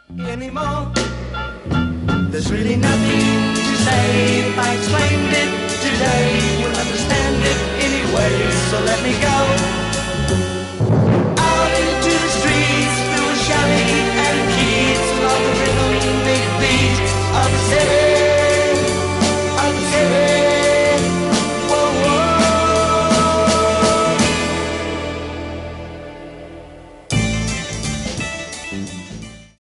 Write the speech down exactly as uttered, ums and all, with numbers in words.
Anymore. There's really nothing to say. If I explained it today,